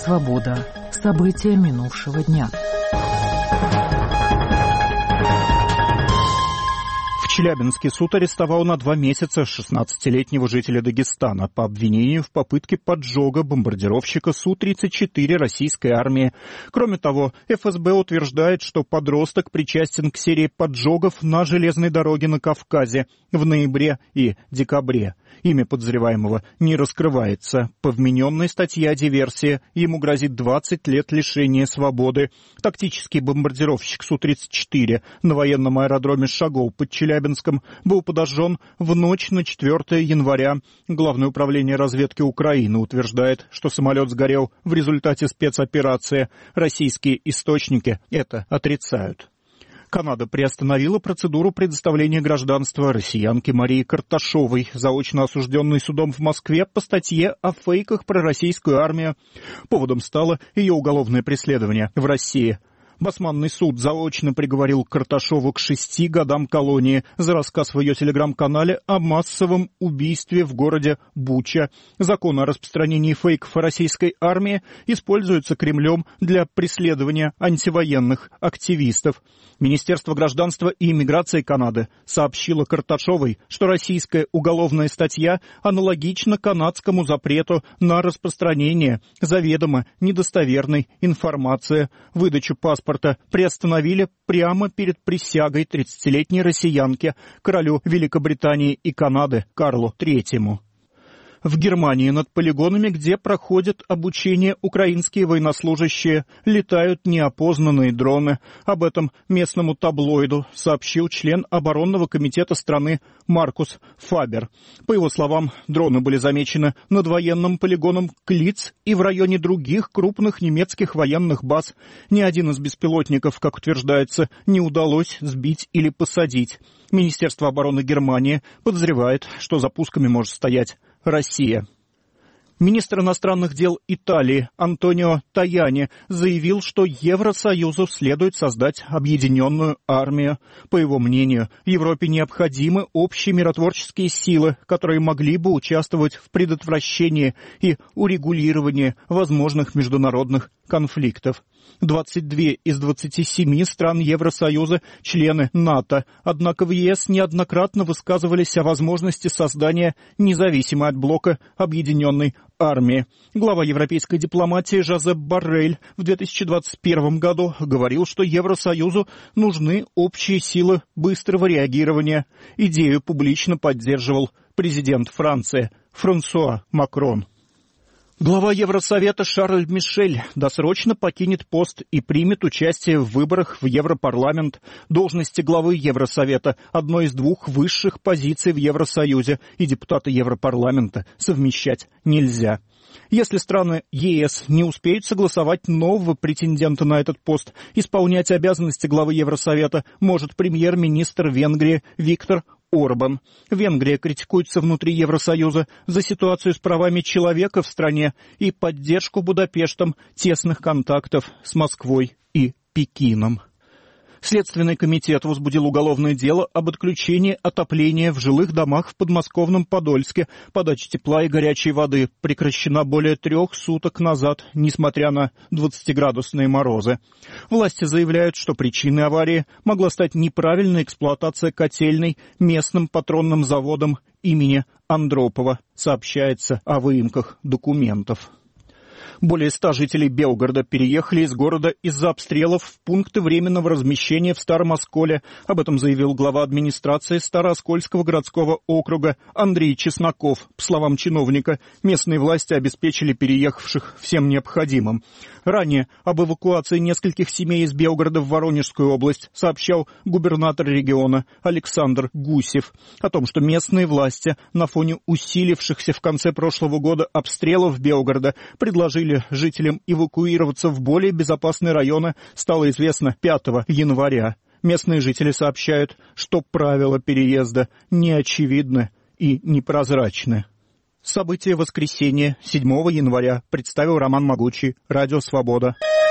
Свобода. События минувшего дня. В Челябинске суд арестовал на 2 месяца 16-летнего жителя Дагестана по обвинению в попытке поджога бомбардировщика Су-34 российской армии. Кроме того, ФСБ утверждает, что подросток причастен к серии поджогов на железной дороге на Кавказе в ноябре и декабре. Имя подозреваемого не раскрывается. По вмененной статье о диверсии ему грозит 20 лет лишения свободы. Тактический бомбардировщик Су-34 на военном аэродроме Шагол под Челябинском был подожжен в ночь на 4 января. Главное управление разведки Украины утверждает, что самолет сгорел в результате спецоперации. Российские источники это отрицают. Канада приостановила процедуру предоставления гражданства россиянке Марии Карташовой, заочно осужденной судом в Москве по статье о фейках про российскую армию. Поводом стало ее уголовное преследование в России. Басманный суд заочно приговорил Карташову к 6 годам колонии за рассказ в ее телеграм-канале о массовом убийстве в городе Буча. Закон о распространении фейков о российской армии используется Кремлем для преследования антивоенных активистов. Министерство гражданства и иммиграции Канады сообщило Карташовой, что российская уголовная статья аналогична канадскому запрету на распространение заведомо недостоверной информации. Выдачу паспорта приостановили прямо перед присягой 30-летней россиянки королю Великобритании и Канады Карлу III. В Германии над полигонами, где проходят обучение украинские военнослужащие, летают неопознанные дроны. Об этом местному таблоиду сообщил член оборонного комитета страны Маркус Фабер. По его словам, дроны были замечены над военным полигоном Клиц и в районе других крупных немецких военных баз. Ни один из беспилотников, как утверждается, не удалось сбить или посадить. Министерство обороны Германии подозревает, что за пусками может стоять Россия. Министр иностранных дел Италии Антонио Таяни заявил, что Евросоюзу следует создать объединенную армию. По его мнению, Европе необходимы общие миротворческие силы, которые могли бы участвовать в предотвращении и урегулировании возможных международных конфликтов. 22 из 27 стран Евросоюза – члены НАТО, однако в ЕС неоднократно высказывались о возможности создания независимой от блока объединенной армии. Глава европейской дипломатии Жозеп Боррель в 2021 году говорил, что Евросоюзу нужны общие силы быстрого реагирования. Идею публично поддерживал президент Франции Франсуа Макрон. Глава Евросовета Шарль Мишель досрочно покинет пост и примет участие в выборах в Европарламент. Должности главы Евросовета – одной из 2 высших позиций в Евросоюзе, и депутата Европарламента совмещать нельзя. Если страны ЕС не успеют согласовать нового претендента на этот пост, исполнять обязанности главы Евросовета может премьер-министр Венгрии Виктор Орбан. Венгрия критикуется внутри Евросоюза за ситуацию с правами человека в стране и поддержку Будапештом тесных контактов с Москвой и Пекином. Следственный комитет возбудил уголовное дело об отключении отопления в жилых домах в подмосковном Подольске. Подача тепла и горячей воды прекращена более 3 суток назад, несмотря на 20-градусные морозы. Власти заявляют, что причиной аварии могла стать неправильная эксплуатация котельной местным патронным заводом имени Андропова. Сообщается о выемках документов. Более 100 жителей Белгорода переехали из города из-за обстрелов в пункты временного размещения в Старом Осколе. Об этом заявил глава администрации Старооскольского городского округа Андрей Чесноков. По словам чиновника, местные власти обеспечили переехавших всем необходимым. Ранее об эвакуации нескольких семей из Белгорода в Воронежскую область сообщал губернатор региона Александр Гусев. О том, что местные власти на фоне усилившихся в конце прошлого года обстрелов Белгорода предложили жителям эвакуироваться в более безопасные районы, стало известно 5 января. Местные жители сообщают, что правила переезда неочевидны и непрозрачны. События воскресенья 7 января представил Роман Могучий, Радио Свобода.